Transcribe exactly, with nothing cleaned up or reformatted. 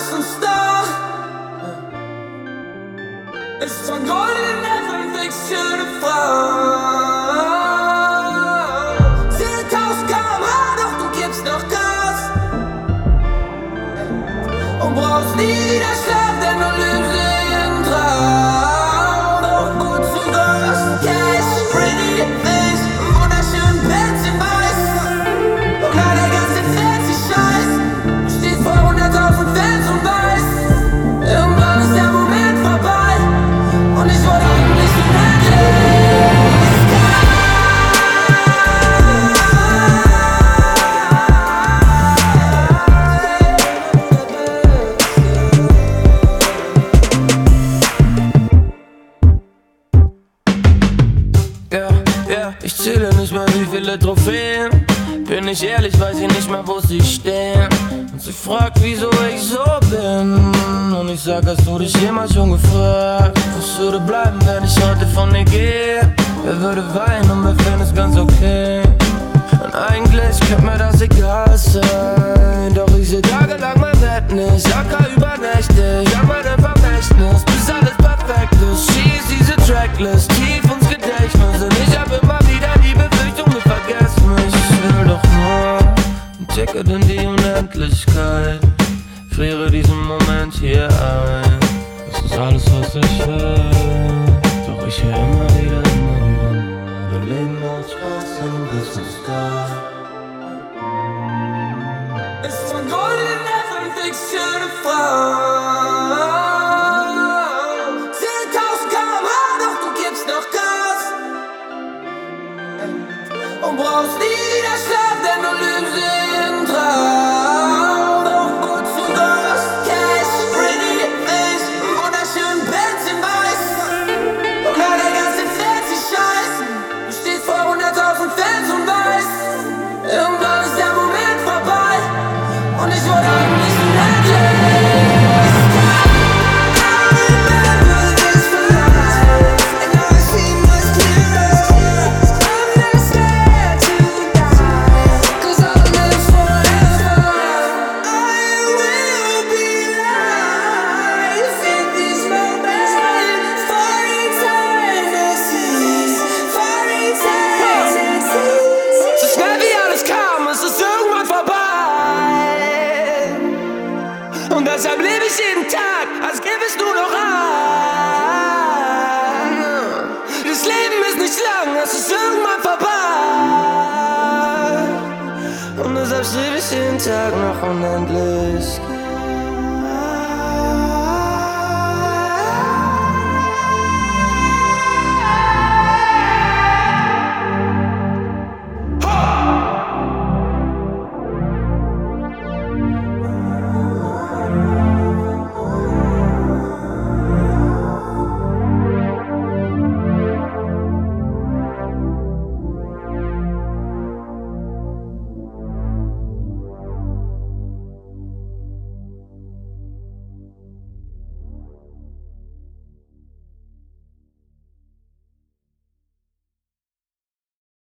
lass uns doch. Ist von Gold in Neffen fix schöne Frau. zehntausend Kilometer pro Stunde, doch du gibst noch Gas. Und brauchst nie wieder Schlaf, denn du lebst jeden Traum. Doch wozu das? Cash, pretty face, einen wunderschönen Benz in weiß. Und all der ganze fancy Scheiß. Du stehst vor hunderttausend Fans und weißt, irgendwann ist der Moment vorbei. Und ich wollte eigentlich unendlich geil. Ja, ja, ich zähle nicht mehr wie viele Trophäen. Bin ich ehrlich, weiß ich nicht mehr, wo sie stehen. Und sie fragt, wieso ich so bin. Und ich sag, hast du dich jemals schon gefragt, was würde bleiben, wenn ich heute von dir gehe? Wer würde weinen und wer findet es ganz okay? Und eigentlich könnte mir das egal sein, doch ich seh tagelang mein Bett nicht. Acker über Nächte, ja mein Vermächtnis, bis alles perfekt ist. Schieß diese Tracklist tief ins Gedächtnis. Und ich hab immer wieder die Befürchtung, du vergesst mich. Ich will doch nur ein Ticket in die Unendlichkeit. Friere diesen Moment hier ein. Das ist alles, was ich will. Doch ich höre immer wieder, immer wieder nur. Wir leben uns trotzdem bis zum Sky. Ist von Gold in Neffen fix schöne Frau. zehntausend Kilometer pro Stunde, doch du gibst noch Gas. Und brauchst nie wieder Schlaf, denn du lebst jeden Traum. Doch wozu das? Cash, pretty face, einen wunderschönen Benz in weiß. Und all der ganze fancy Scheiß. Du stehst vor hunderttausend Fans und weißt, irgendwann ist der Moment vorbei. Und ich wollte eigentlich unendlich. Und deshalb lebe ich jeden Tag, als gäbe es nur noch ein. Das Leben ist nicht lang, es ist irgendwann vorbei. Und deshalb strebe ich jeden Tag nach Unendlichkeit.